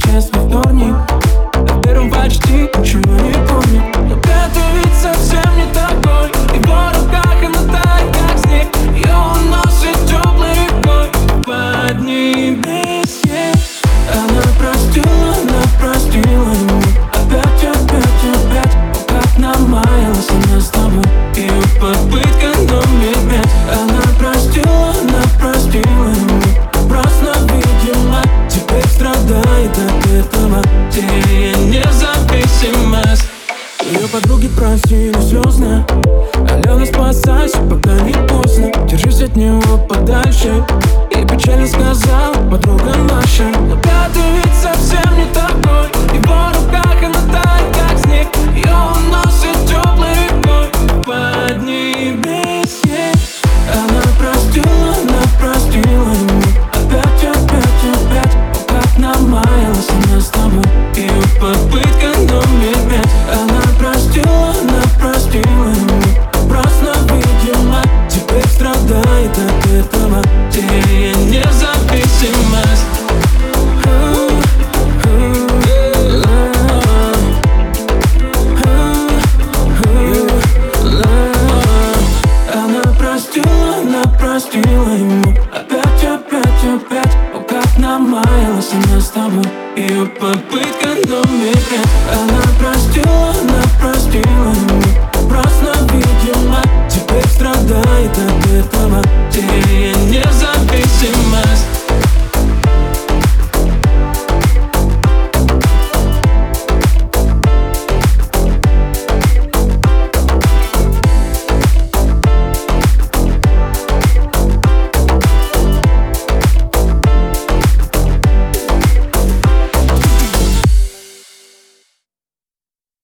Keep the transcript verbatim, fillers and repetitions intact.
исчез во вторник. О первом почти ничего не помню. Но пятый ведь совсем не такой. И в его руках она тает, как снег. Ее уносит теплой рекой поднебесье. Она простила, она простила ему. Опять, опять, опять. О, как намаялась она с тобой. Ее попытка номер пять. Она простила, она простила ему. Просто, видимо, теперь страдает от этого. Теперь независимость. Ее подруги просили слезно: Алена, спасайся, пока не поздно. Держись от него подальше. И печально сказала подруга наша. Но пятый ведь совсем не такой. И в его руках она тает, как снег. Ее уносит теплой рекой поднебесье. Она простила, она простила ему. Опять, опять, опять. О, как намаялась она с тобой. Ее попытка номер пять. Она простила, она простила ему. Просто, видимо, теперь страдает от этого. Теперь независимость. Она простила, она простила ему. Опять, опять, опять. О, как намаялась она с тобой. Ее попытка номер пять. Она простила, она простила ему. Просто, видимо, теперь страдает от этого. Теперь